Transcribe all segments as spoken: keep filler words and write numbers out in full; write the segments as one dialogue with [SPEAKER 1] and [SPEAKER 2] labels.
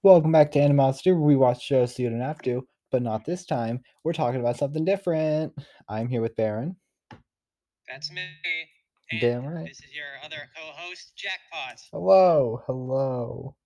[SPEAKER 1] Welcome back to Animosity, where we watch shows so you don't have to, but not this time. We're talking about something different. I'm here with Baron.
[SPEAKER 2] That's me. And
[SPEAKER 1] Damn right.
[SPEAKER 2] this is your other co-host, Jackpot.
[SPEAKER 1] Hello, hello.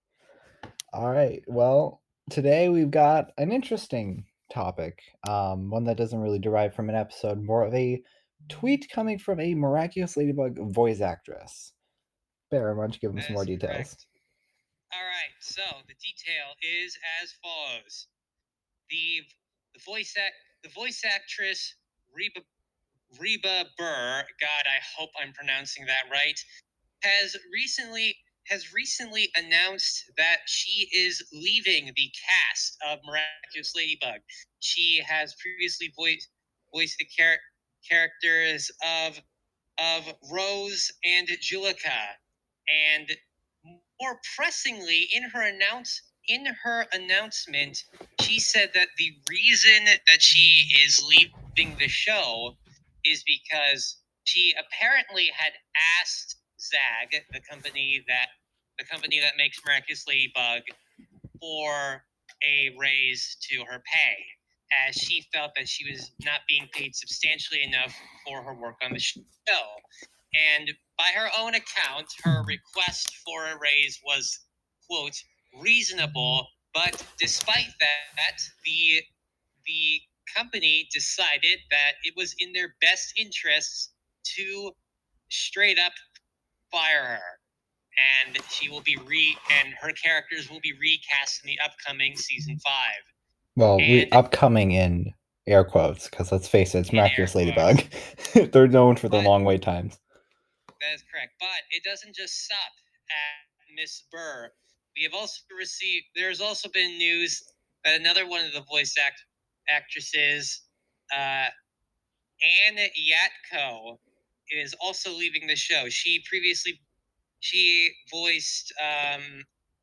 [SPEAKER 1] All right, well, today we've got an interesting topic, um, one that doesn't really derive from an episode, more of a tweet coming from a Miraculous Ladybug voice actress. Baron, why don't you give him
[SPEAKER 2] That
[SPEAKER 1] some more
[SPEAKER 2] is
[SPEAKER 1] details?
[SPEAKER 2] correct. All right, so the detail is as follows: the the voice act the voice actress Reba Reba Burr, God, I hope I'm pronouncing that right, has recently has recently announced that she is leaving the cast of Miraculous Ladybug. She has previously voiced voiced the char- characters of of Rose and Julika, and more pressingly, in her announce in her announcement, she said that the reason that she is leaving the show is because she apparently had asked Zag, the company that the company that makes Miraculous Ladybug, for a raise to her pay, as she felt that she was not being paid substantially enough for her work on the show. And by her own account, her request for a raise was, quote, reasonable, but despite that, the the company decided that it was in their best interests to straight up fire her. And she will be re and her characters will be recast in the upcoming season five.
[SPEAKER 1] Well, re-
[SPEAKER 2] And
[SPEAKER 1] upcoming in air quotes, because let's face it, it's
[SPEAKER 2] in air
[SPEAKER 1] Miraculous Ladybug.
[SPEAKER 2] quotes.
[SPEAKER 1] They're known for their
[SPEAKER 2] But
[SPEAKER 1] long wait times.
[SPEAKER 2] that is correct. But it doesn't just stop at Miss Burr. We have also received. There's also been news that another one of the voice act actresses, uh, Anne Yatko, is also leaving the show. She previously she voiced um,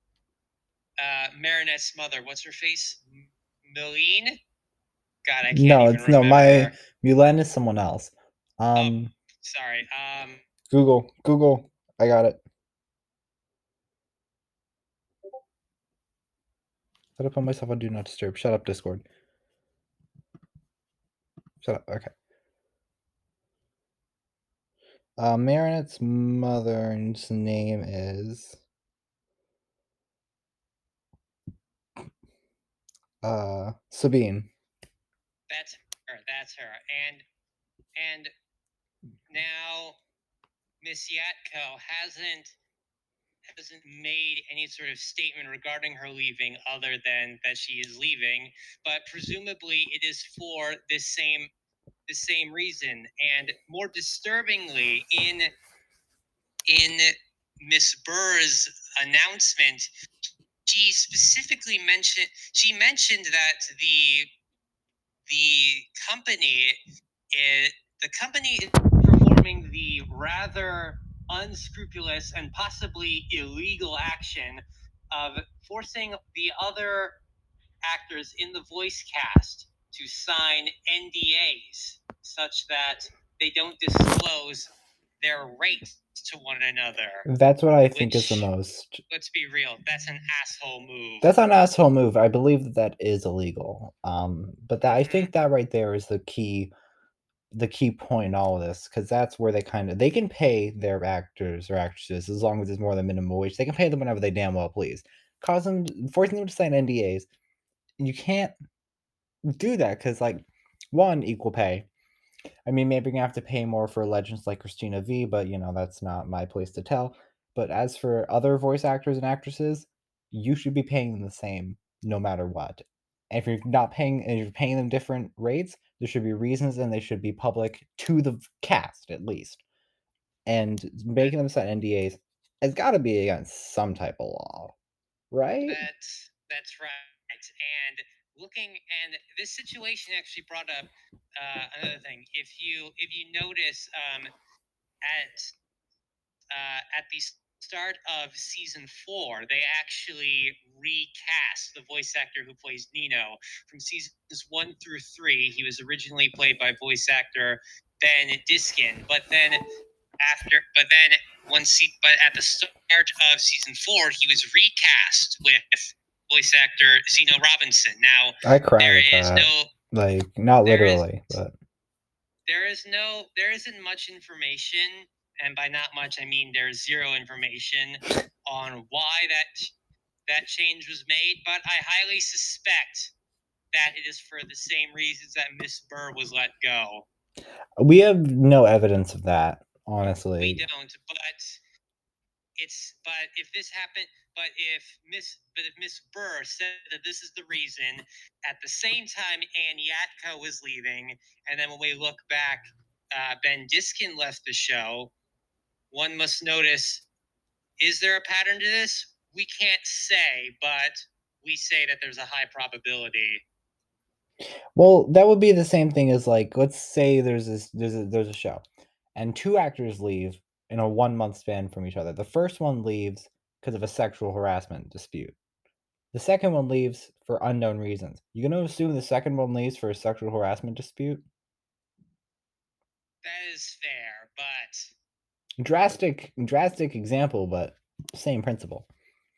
[SPEAKER 2] uh, Marinette's mother. What's her face? Meline? God, I can't
[SPEAKER 1] No,
[SPEAKER 2] even
[SPEAKER 1] it's no
[SPEAKER 2] remember.
[SPEAKER 1] my Mulan is someone else. Um,
[SPEAKER 2] oh, sorry. Um,
[SPEAKER 1] Google, Google. I got it. Set up on myself on Do Not Disturb. Shut up, Discord. Shut up. Okay. Uh, Marinette's mother's name is uh Sabine.
[SPEAKER 2] That's her. That's her. And and now Miss Yatko hasn't hasn't made any sort of statement regarding her leaving, other than that she is leaving. But presumably, it is for this same the same reason. And more disturbingly, in in Miss Burr's announcement, she specifically mentioned she mentioned that the the company is the company is performing the rather unscrupulous and possibly illegal action of forcing the other actors in the voice cast to sign N D As such that they don't disclose their rates to one another.
[SPEAKER 1] That's what I think is the
[SPEAKER 2] Which,
[SPEAKER 1] most.
[SPEAKER 2] let's be real, that's an asshole move.
[SPEAKER 1] That's not an asshole move. I believe that that is illegal. Um, but that, I
[SPEAKER 2] Mhm.
[SPEAKER 1] think that right there is the key, the key point in all of this, because that's where they kind of they can pay their actors or actresses as long as it's more than minimum wage. They can pay them whenever they damn well please. Cause them, forcing them to sign N D As. You can't do that because, like, one, equal pay. I mean, maybe you're gonna have to pay more for legends like Christina V, but you know that's not my place to tell. But as for other voice actors and actresses, you should be paying them the same no matter what. And if you're not paying, and you're paying them different rates, there should be reasons, and they should be public to the cast at least. And making them sign N D As has got to be against some type of law, right?
[SPEAKER 2] That's that's right. And looking and this situation actually brought up uh, another thing. If you if you notice um, at uh, at the start of season four, they actually recast the voice actor who plays Nino from seasons one through three. He was originally played by voice actor Ben Diskin, but then after, but then once, but at the start of season four, he was recast with voice actor Zeno Robinson. Now,
[SPEAKER 1] I cried
[SPEAKER 2] there
[SPEAKER 1] at
[SPEAKER 2] is
[SPEAKER 1] that.
[SPEAKER 2] no,
[SPEAKER 1] Like, not
[SPEAKER 2] there is,
[SPEAKER 1] literally, but
[SPEAKER 2] there is no, there isn't much information, and by not much I mean there's zero information on why that that change was made. But I highly suspect that it is for the same reasons that Miss Burr was let go.
[SPEAKER 1] we have no evidence of that,
[SPEAKER 2] We
[SPEAKER 1] honestly.
[SPEAKER 2] don't, but it's but if this happened, but if Miss but if Miss Burr said that this is the reason, at the same time Ann Yatko was leaving, and then when we look back, uh, Ben Diskin left the show. One must notice: is there a pattern to this? We can't say, but we say that there's a high probability.
[SPEAKER 1] Well, that would be the same thing as, like, let's say there's this there's a there's a show, and two actors leave in a one-month span from each other. The first one leaves because of a sexual harassment dispute. The second one leaves for unknown reasons. You gonna assume the second one leaves for a sexual harassment dispute?
[SPEAKER 2] That is fair, but
[SPEAKER 1] Drastic drastic example, but same principle.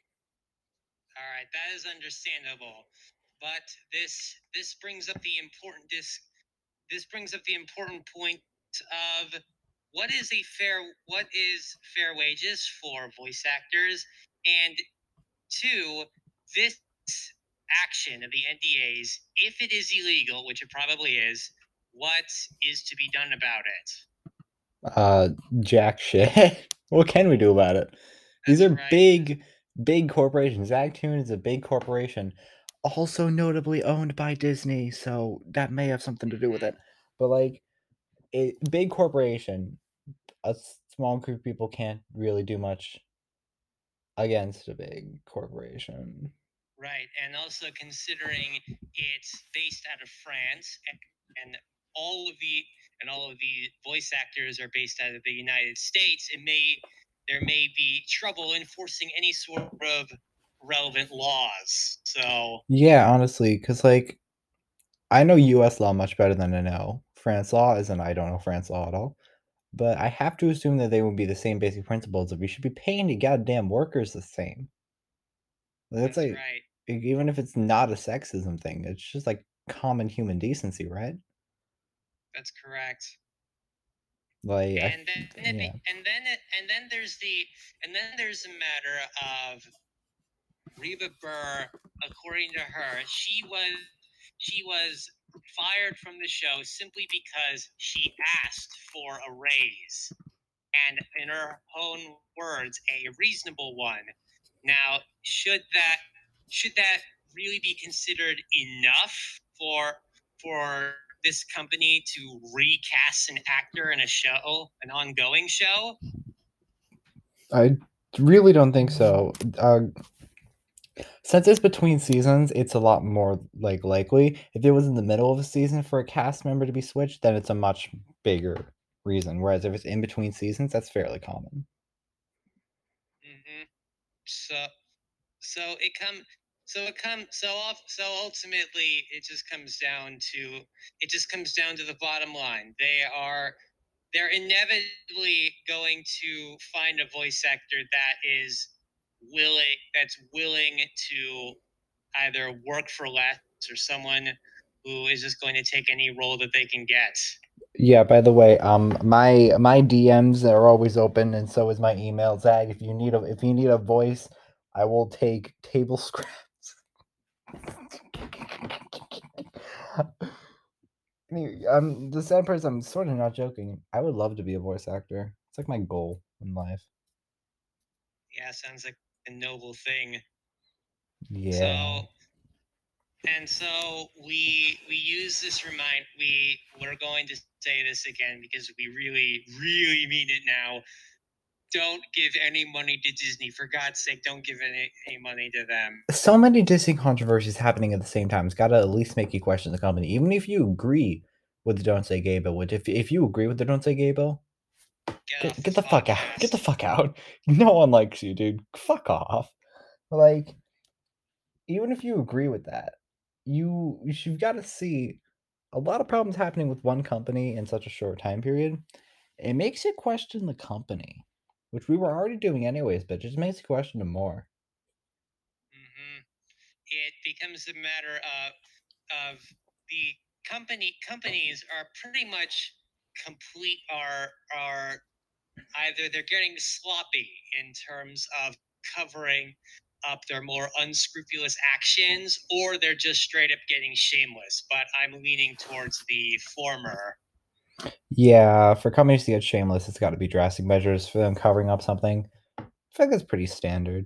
[SPEAKER 2] all right, that is understandable. But this this brings up the important this this brings up the important point of what is a fair what is fair wages for voice actors, and two, this action of the N D As, if it is illegal, which it probably is, what is to be done about it?
[SPEAKER 1] Uh, jack shit. What can we do about it? These
[SPEAKER 2] That's
[SPEAKER 1] are
[SPEAKER 2] right.
[SPEAKER 1] big, big corporations. Zactoon is a big corporation, also notably owned by Disney, so that may have something to do with
[SPEAKER 2] Mhm.
[SPEAKER 1] it. But like, a big corporation, a s- small group of people can't really do much against a big corporation.
[SPEAKER 2] Right, and also considering it's based out of France, and, and all of the and all of the voice actors are based out of the United States, it may there may be trouble enforcing any sort of relevant laws. So
[SPEAKER 1] Yeah, honestly, because like I know U S law much better than I know France law, as in I don't know France law at all. But I have to assume that they would be the same basic principles of we should be paying the goddamn workers the same. That's
[SPEAKER 2] that's
[SPEAKER 1] like
[SPEAKER 2] right.
[SPEAKER 1] e even if it's not a sexism thing, it's just like common human decency, right?
[SPEAKER 2] That's correct.
[SPEAKER 1] Like I f
[SPEAKER 2] And then it be,
[SPEAKER 1] yeah.
[SPEAKER 2] and then it, and then there's the and then there's a matter of Reba Burr. According to her, she was she was fired from the show simply because she asked for a raise, and in her own words, a reasonable one. Now, should that should that really be considered enough for for this company to recast an actor in a show, an ongoing show?
[SPEAKER 1] I really don't think so. Uh, since it's between seasons, it's a lot more, like, likely. If it was in the middle of a season for a cast member to be switched, then it's a much bigger reason, whereas if it's in between seasons, that's fairly common.
[SPEAKER 2] hmm So so it come so it come so off so ultimately it just comes down to it just comes down to the bottom line. They are they're inevitably going to find a voice actor that is willing that's willing to either work for less or someone who is just going to take any role that they can get.
[SPEAKER 1] Yeah, by the way, um, my my D Ms are always open, and so is my email. Zag, if you need a if you need a voice, I will take table scraps. I'm the sad part is I'm sort of not joking. I would love to be a voice actor. It's like my goal in life.
[SPEAKER 2] Yeah, sounds like a noble thing.
[SPEAKER 1] Yeah.
[SPEAKER 2] So and so we we use this remind we we're going to say this again because we really really mean it now. Don't give any money to Disney, for God's sake. Don't give any, any money to them.
[SPEAKER 1] So many Disney controversies happening at the same time. It's got to at least make you question the company, even if you agree with the "Don't Say Gay" bill. Which, if if you agree with the "Don't Say Gay" bill,
[SPEAKER 2] Get off
[SPEAKER 1] get get
[SPEAKER 2] this
[SPEAKER 1] the fuck out. Get the
[SPEAKER 2] podcast.
[SPEAKER 1] fuck out. No one likes you, dude. Fuck off. Like, even if you agree with that, you you've got to see a lot of problems happening with one company in such a short time period. It makes you question the company, which we were already doing anyways, but it just makes you question them more.
[SPEAKER 2] hmm it becomes a matter of of the company companies are pretty much complete are are either they're getting sloppy in terms of covering up their more unscrupulous actions, or they're just straight up getting shameless. But I'm leaning towards the former.
[SPEAKER 1] Yeah, for companies to get shameless, it's got to be drastic measures. For them covering up something, I feel like that's pretty standard.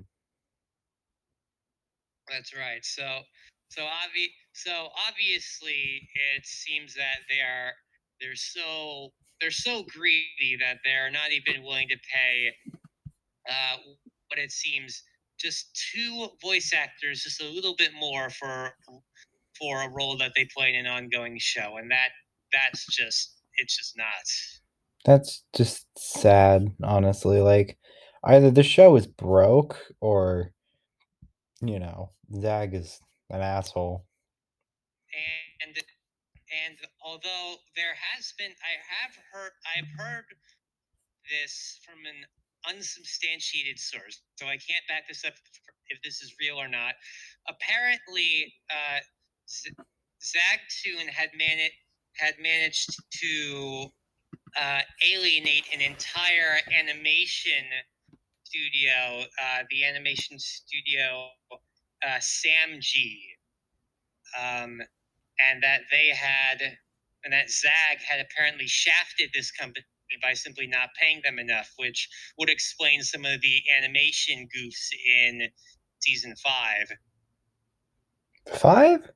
[SPEAKER 2] That's right. So, so obvi- so obviously, it seems that they are they're so they're so greedy that they're not even willing to pay uh, what it seems just two voice actors just a little bit more for for a role that they play in an ongoing show, and that that's just it's just not.
[SPEAKER 1] That's just sad, honestly. Like, either the show is broke or, you know, Zag is an asshole.
[SPEAKER 2] And and although there has been, I have heard, I've heard this from an unsubstantiated source, so I can't back this up if this is real or not. Apparently, uh, Z- Zagtoon had managed had managed to uh, alienate an entire animation studio, uh, the animation studio uh, Samg, um, and that they had, and that Zag had apparently shafted this company by simply not paying them enough, which would explain some of the animation goofs in season five.
[SPEAKER 1] Five?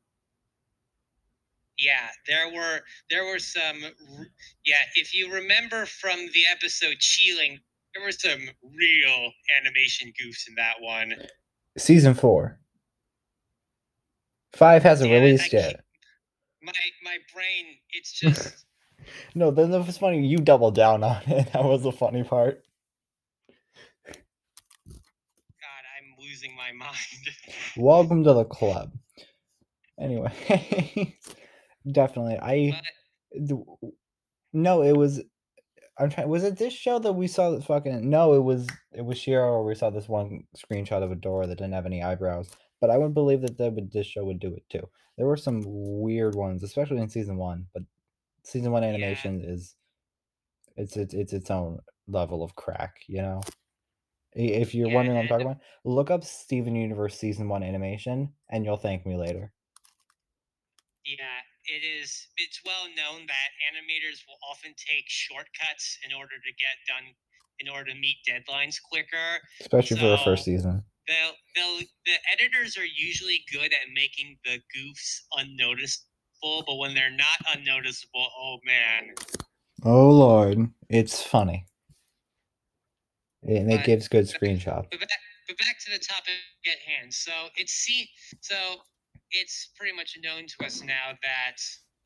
[SPEAKER 2] Yeah, there were there were some. Yeah, if you remember from the episode Cheeling, there were some real animation goofs in that one.
[SPEAKER 1] Season four. Five hasn't
[SPEAKER 2] Damn it,
[SPEAKER 1] released
[SPEAKER 2] I
[SPEAKER 1] yet.
[SPEAKER 2] my my brain, it's just
[SPEAKER 1] No, then it was funny. You doubled down on it. That was the funny part.
[SPEAKER 2] God, I'm losing my mind.
[SPEAKER 1] Welcome to the club. Anyway, definitely. I
[SPEAKER 2] But
[SPEAKER 1] th- no, it was. I'm trying. Was it this show that we saw that fucking? No, it was. It was Shiro. Where we saw this one screenshot of a door that didn't have any eyebrows. But I wouldn't believe that that would, this show would do it too. There were some weird ones, especially in season one. But season one
[SPEAKER 2] yeah,
[SPEAKER 1] animation is it's it's it's its own level of crack. You know. I- If you're
[SPEAKER 2] yeah,
[SPEAKER 1] wondering what I'm talking
[SPEAKER 2] and
[SPEAKER 1] about, look up Steven Universe season one animation, and you'll thank me later.
[SPEAKER 2] yeah, it is. It's well known that animators will often take shortcuts in order to get done, in order to meet deadlines quicker.
[SPEAKER 1] Especially for a first
[SPEAKER 2] So
[SPEAKER 1] season.
[SPEAKER 2] they'll they'll the editors are usually good at making the goofs unnoticeable, but when they're not unnoticeable, oh man.
[SPEAKER 1] Oh lord, it's funny. And it
[SPEAKER 2] But
[SPEAKER 1] gives good screenshots.
[SPEAKER 2] but back, but back to the topic at hand. So it's see, so it's pretty much known to us now that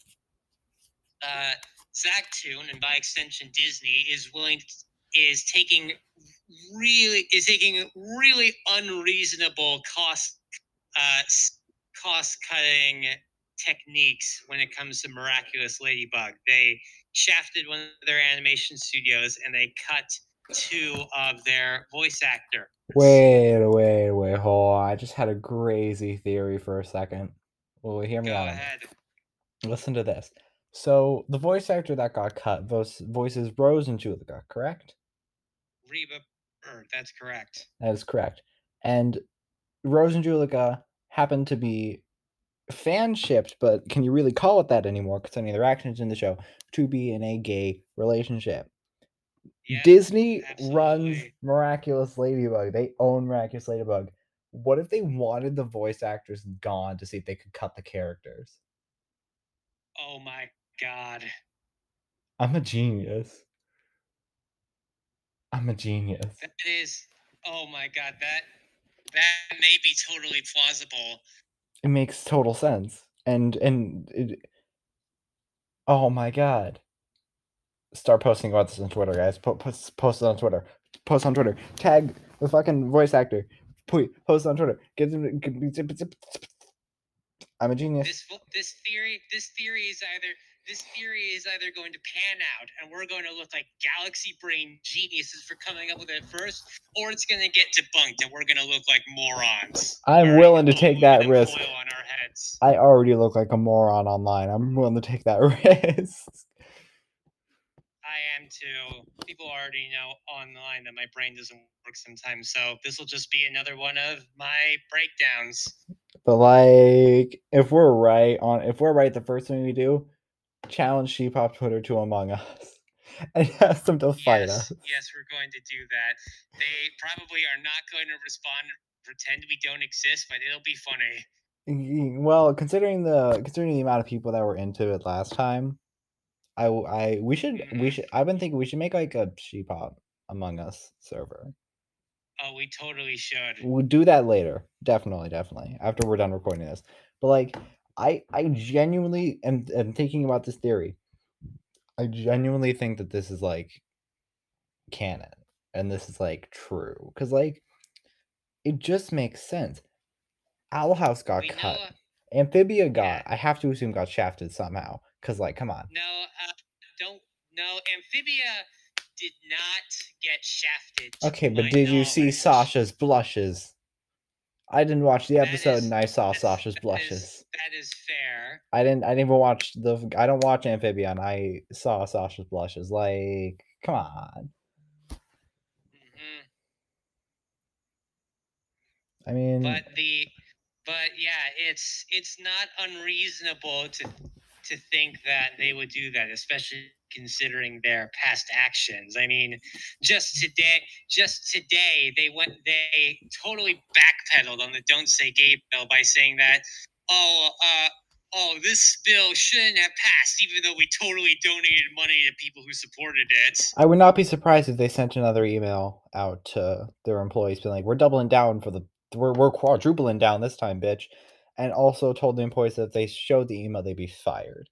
[SPEAKER 2] uh, Zagtoon, and by extension Disney, is willing is taking really is taking really unreasonable cost uh, cost cutting techniques when it comes to Miraculous Ladybug. They shafted one of their animation studios and they cut two of their voice actors.
[SPEAKER 1] Wait, wait, wait, hold on. I just had a crazy theory for a second. Well, hear me
[SPEAKER 2] Go
[SPEAKER 1] out on
[SPEAKER 2] ahead.
[SPEAKER 1] this. Listen to this. So the voice actor that got cut voice, voices Rose and Julika, correct?
[SPEAKER 2] Reba Bird, that's correct.
[SPEAKER 1] That is correct. And Rose and Julika happen to be fan shipped, but can you really call it that anymore concerning their actions in the show to be in a gay relationship?
[SPEAKER 2] Yeah,
[SPEAKER 1] Disney runs
[SPEAKER 2] absolutely.
[SPEAKER 1] Miraculous Ladybug. They own Miraculous Ladybug. What if they wanted the voice actors gone to see if they could cut the characters?
[SPEAKER 2] Oh my god.
[SPEAKER 1] I'm a genius. I'm a genius.
[SPEAKER 2] That is, oh my god, that that may be totally plausible.
[SPEAKER 1] It makes total sense. And and it, oh my god. Start posting about this on Twitter, guys. Po- post, post it on Twitter. Post on Twitter. Tag the fucking voice actor. Put post it on Twitter. Get them. Get, I'm a genius.
[SPEAKER 2] This this theory this theory is either this theory is either going to pan out and we're going to look like galaxy brain geniuses for coming up with it first, or it's going to get debunked and we're going to look like morons.
[SPEAKER 1] I'm willing to take that risk.
[SPEAKER 2] Foil on our heads.
[SPEAKER 1] I already look like a moron online. I'm willing to take that risk.
[SPEAKER 2] I am too. People already know online that my brain doesn't work sometimes, so this will just be another one of my breakdowns.
[SPEAKER 1] But like, if we're right on, if we're right, the first thing we do, challenge Sheepop Twitter to Among Us and ask them to fight
[SPEAKER 2] yes,
[SPEAKER 1] us.
[SPEAKER 2] Yes, we're going to do that. They probably are not going to respond, pretend we don't exist, but it'll be funny.
[SPEAKER 1] Well, considering the considering the amount of people that were into it last time, I I we should mm-hmm. we should I've been thinking we should make like a Sheepop Among Us server.
[SPEAKER 2] Oh, we totally should.
[SPEAKER 1] We'll do that later. Definitely, definitely. After we're done recording this. But like I I genuinely am, am thinking about this theory. I genuinely think that this is like canon and this is like true. Cause like it just makes sense. Owl House got we cut. Know, Amphibia got yeah. I have to assume got shafted somehow. Cause like come on.
[SPEAKER 2] No, uh, don't no Amphibia did not get shafted.
[SPEAKER 1] Okay, but did knowledge. you see Sasha's blushes? I didn't watch the episode is, and I saw Sasha's
[SPEAKER 2] that
[SPEAKER 1] blushes.
[SPEAKER 2] Is, that is fair.
[SPEAKER 1] I didn't I didn't even watch the I don't watch Amphibia and I saw Sasha's blushes. Like, come on. Mm-hmm. I mean
[SPEAKER 2] But the but yeah, it's it's not unreasonable to to think that they would do that, especially considering their past actions. I mean, just today, just today, they went, they totally backpedaled on the "Don't Say Gay" bill by saying that, oh, uh, oh, this bill shouldn't have passed, even though we totally donated money to people who supported it.
[SPEAKER 1] I would not be surprised if they sent another email out to their employees, being like, "We're doubling down for the, we're we're quadrupling down this time, bitch," and also told the employees that if they showed the email, they'd be fired.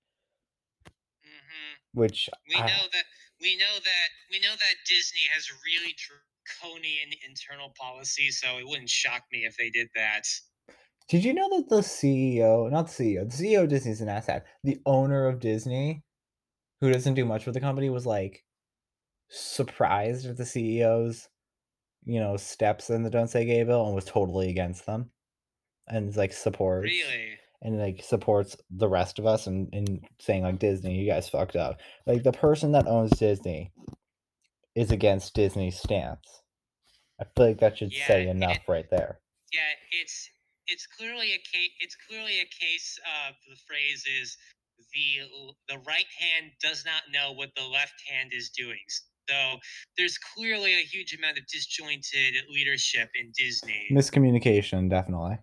[SPEAKER 1] Which
[SPEAKER 2] we I, know that we know that we know that Disney has really draconian internal policy, so it wouldn't shock me if they did that.
[SPEAKER 1] Did you know that the C E O, not the C E O, the C E O of Disney is an asshat, the owner of Disney, who doesn't do much for the company, was like surprised at the C E O's, you know, steps in the "Don't Say Gay" bill and was totally against them, and like supports.
[SPEAKER 2] Really.
[SPEAKER 1] And like supports the rest of us and, and saying like, Disney, you guys fucked up. Like the person that owns Disney is against Disney's stance. I feel like that should yeah, say enough it, right there.
[SPEAKER 2] Yeah, it's it's clearly a case. It's clearly a case of the phrase is the the right hand does not know what the left hand is doing. So there's clearly a huge amount of disjointed leadership in Disney.
[SPEAKER 1] Miscommunication, definitely.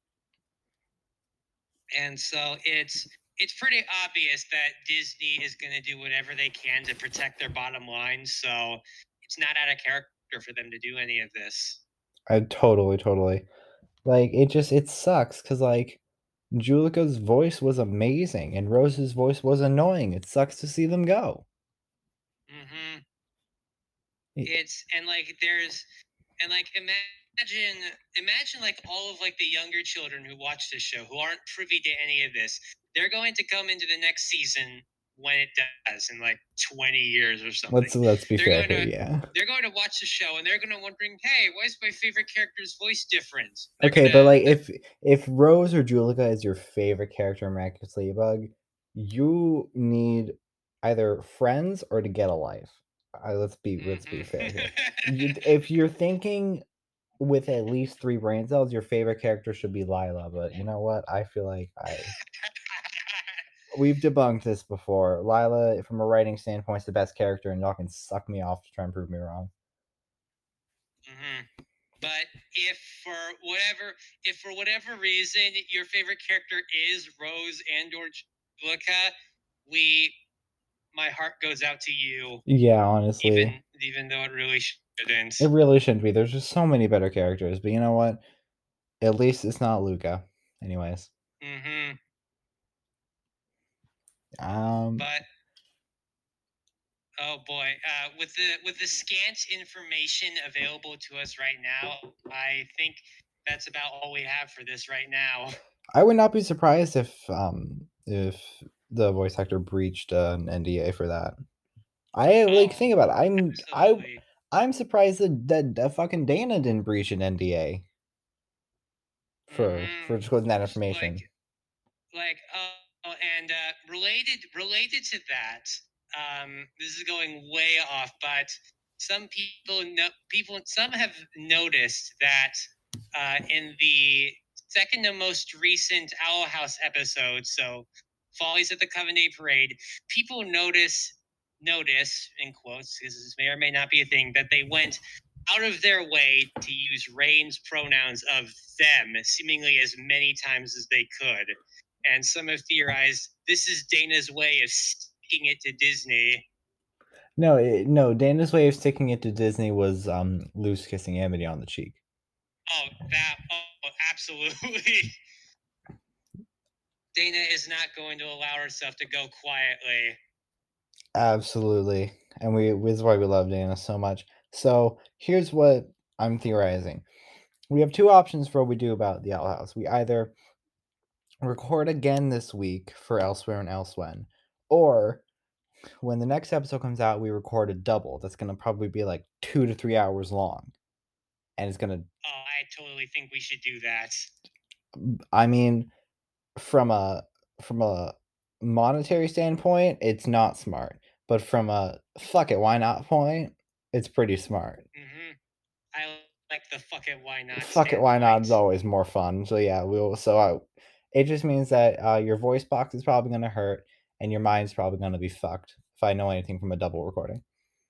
[SPEAKER 2] And so it's it's pretty obvious that Disney is going to do whatever they can to protect their bottom line. So it's not out of character for them to do any of this.
[SPEAKER 1] I totally, totally. Like, it just, it sucks because, like, Julica's voice was amazing and Rose's voice was annoying. It sucks to see them go.
[SPEAKER 2] Mm-hmm. It's, and, like, there's, and, like, imagine... Imagine, imagine, like all of like the younger children who watch this show, who aren't privy to any of this. They're going to come into the next season when it does in like twenty years or something.
[SPEAKER 1] Let's let's be
[SPEAKER 2] they're
[SPEAKER 1] fair here,
[SPEAKER 2] to,
[SPEAKER 1] yeah.
[SPEAKER 2] They're going to watch the show and they're going to wondering, hey, why is my favorite character's voice different? They're
[SPEAKER 1] okay,
[SPEAKER 2] gonna,
[SPEAKER 1] but like if if Rose or Julica is your favorite character in Miraculous Ladybug, you need either friends or to get a life. Uh, let's be mm-hmm. let's be fair here. you, if you're thinking with at least three brain cells, your favorite character should be Lila, but you know what? I feel like I we've debunked this before. Lila, from a writing standpoint, is the best character, and y'all can suck me off to try and prove me wrong.
[SPEAKER 2] Mm-hmm. But if for whatever, if for whatever reason your favorite character is Rose and or Julica, we, my heart goes out to you.
[SPEAKER 1] Yeah, honestly,
[SPEAKER 2] even even though it really shouldn't.
[SPEAKER 1] It really shouldn't be. There's just so many better characters, but you know what? At least it's not Luca. Anyways.
[SPEAKER 2] Mm-hmm.
[SPEAKER 1] Um.
[SPEAKER 2] But oh boy, uh, with the with the scant information available to us right now, I think that's about all we have for this right now.
[SPEAKER 1] I would not be surprised if um if the voice actor breached uh, an N D A for that. I like
[SPEAKER 2] Oh,
[SPEAKER 1] think about it. I'm
[SPEAKER 2] absolutely.
[SPEAKER 1] I I'm surprised that, that that fucking Dana didn't breach an N D A for for
[SPEAKER 2] Mm-hmm.
[SPEAKER 1] disclosing that
[SPEAKER 2] Like,
[SPEAKER 1] information.
[SPEAKER 2] like, oh, and uh, related related to that, um, this is going way off, but some people know people some have noticed that uh, in the second to most recent Owl House episode, so Follies at the Coven Day Parade, people notice notice in quotes, because this may or may not be a thing, that they went out of their way to use Rain's pronouns of them seemingly as many times as they could. And some have theorized this is Dana's way of sticking it to Disney.
[SPEAKER 1] No, it, no. Dana's way of sticking it to Disney was um, Luce kissing Amity on the cheek.
[SPEAKER 2] Oh, that, oh, absolutely. Dana is not going to allow herself to go quietly.
[SPEAKER 1] Absolutely, and we this is why we love Dana so much. So here's what I'm theorizing. We have two options for what we do about the Owl House. We either record again this week for Elsewhere and Elsewhen, or when the next episode comes out, we record a double. That's gonna probably be like two to three hours long, and it's gonna.
[SPEAKER 2] Oh, I totally think we should do that.
[SPEAKER 1] I mean, from a from a monetary standpoint, it's not smart, but from a fuck it, why not point, it's pretty smart.
[SPEAKER 2] Mm-hmm. I like the fuck it, why not?
[SPEAKER 1] Fuck it, why not is always more fun. So yeah, we'll. So I, it just means that uh, your voice box is probably gonna hurt, and your mind's probably gonna be fucked. If I know anything from a double recording.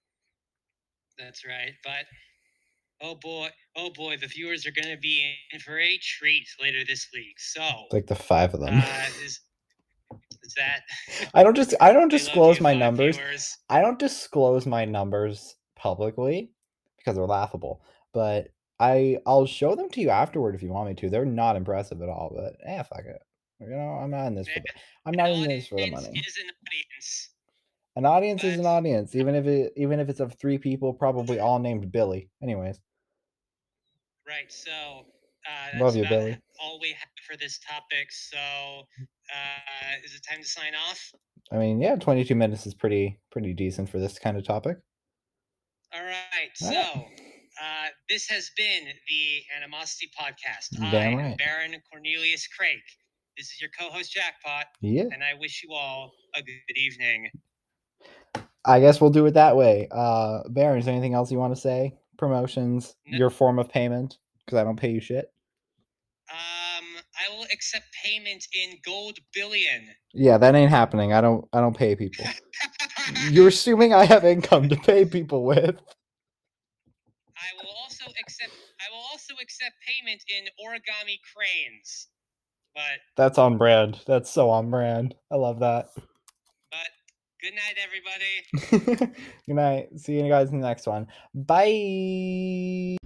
[SPEAKER 2] That's right, but oh boy, oh boy, the viewers are going to be in for a treat later this week. So,
[SPEAKER 1] like the five of them.
[SPEAKER 2] Uh, is, is that?
[SPEAKER 1] I don't just. I don't disclose
[SPEAKER 2] you,
[SPEAKER 1] my numbers.
[SPEAKER 2] Viewers.
[SPEAKER 1] I don't disclose my numbers publicly because they're laughable. But I I'll show them to you afterward if you want me to. They're not impressive at all. But eh, fuck it. You know, I'm not in this for the. I'm not in this for the money.
[SPEAKER 2] Is an audience.
[SPEAKER 1] An audience
[SPEAKER 2] but,
[SPEAKER 1] is an audience, even if it even if it's of three people, probably all named Billy. Anyways.
[SPEAKER 2] Right. So uh, that's
[SPEAKER 1] love you,
[SPEAKER 2] about
[SPEAKER 1] Billy.
[SPEAKER 2] all we have for this topic. So uh, is it time to sign off?
[SPEAKER 1] I mean, yeah, twenty-two minutes is pretty pretty decent for this kind of topic.
[SPEAKER 2] All right. All so. Right. Uh, this has been the Animosity Podcast.
[SPEAKER 1] Damn
[SPEAKER 2] I
[SPEAKER 1] right.
[SPEAKER 2] am Baron Cornelius Craig. This is your co-host Jackpot.
[SPEAKER 1] Yeah.
[SPEAKER 2] And I wish you all a good evening.
[SPEAKER 1] I guess we'll do it that way. Uh, Baron, is there anything else you want to say? Promotions, no. Your form of payment, because I don't pay you shit.
[SPEAKER 2] Um, I will accept payment in gold billion.
[SPEAKER 1] Yeah, that ain't happening. I don't. I don't pay people. You're assuming I have income to pay people with.
[SPEAKER 2] I will also accept. I will also accept payment in origami cranes. But
[SPEAKER 1] that's on brand. That's so on brand. I love that.
[SPEAKER 2] But good night, everybody.
[SPEAKER 1] Good night. See you guys in the next one. Bye.